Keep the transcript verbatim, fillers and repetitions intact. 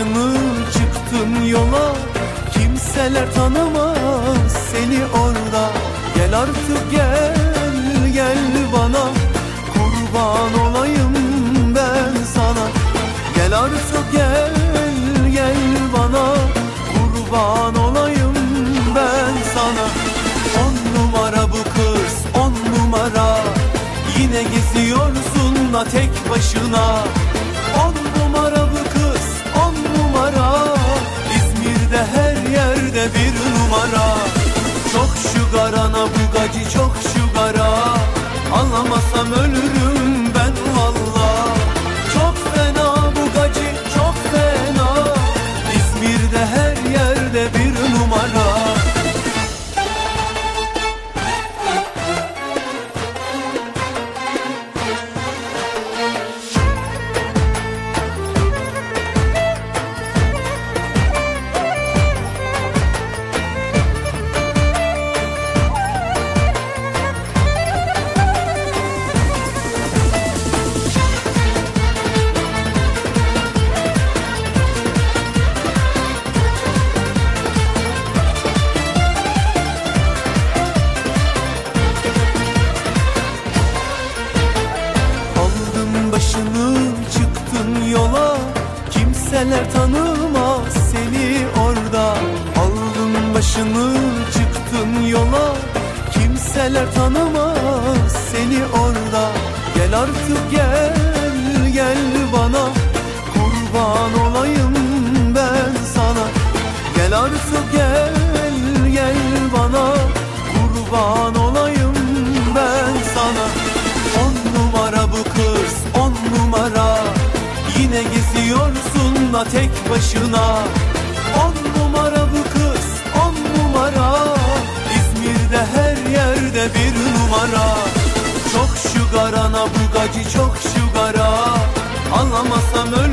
başını çıktın yola, kimseler tanımaz seni orada. Gel artık gel, gel bana, kurban olayım ben sana. Gel artık gel, gel bana, kurban olayım ben sana. On numara bu kız, on numara, yine geziyorsun da tek başına. On numara bu kız, on numara, İzmir'de her yerde bir numara. Çok şugar ana bugacı, çok şugara, anlamasam ölürüm ben valla. Çok fena bugacı, çok fena, İzmir'de her yerde bir numara. Başını çıktın yola, kimseler tanımaz seni orada. Aldın başını çıktın yola, kimseler tanımaz seni orada. Gel artık gel, gel bana, kurban olayım ben sana. Gel artık gel, gel bana, kurban olayım ben sana. On numara bu kız, on numara, yine geziyorsun da tek başına. On numara bu kız, on numara, İzmir'de her yerde bir numara. Çok şugar ana bugacı, çok şugara, anlamasam ölürüm